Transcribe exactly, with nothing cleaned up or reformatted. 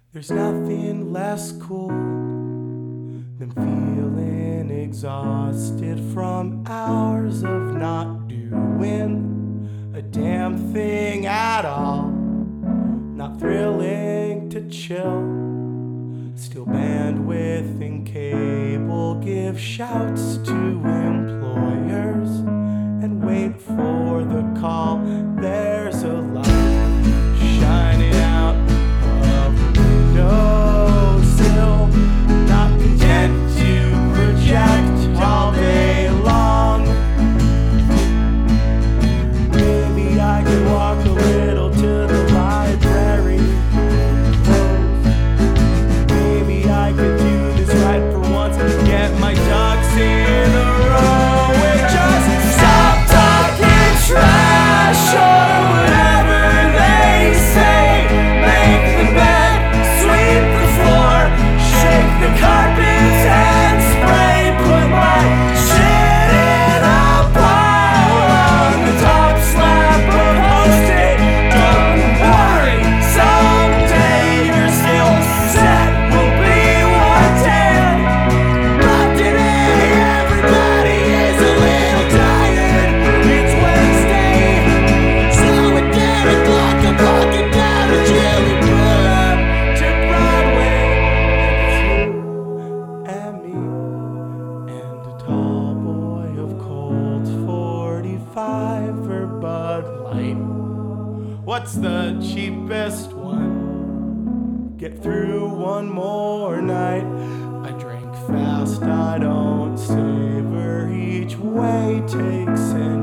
There's nothing less cool than feeling exhausted from hours of not doing a damn thing at all. Not thrilling to chill, steal bandwidth and cable, give shouts to employers and wait for the call. There's a light shining out of the windowsill, not content to project all day long. Maybe I could walk a little to the library. Maybe I could do this right for once and get my ducks in a row and just stop talking trash or whatever they say. Make the bed, sweep the floor, shake the carpets and spray. Put my shit in a pile on the top slab of Post-it. Don't worry, someday your skill set will be wanted. But today everybody is a little tired. It's Wednesday, so at ten o'clock I'm walking down to Chili Club to Broadway. It's you and me and a tall boy of Colt forty-five for Bud Light. What's the cheapest one? Get through one more night. I drink fast, I don't savor. Each way takes an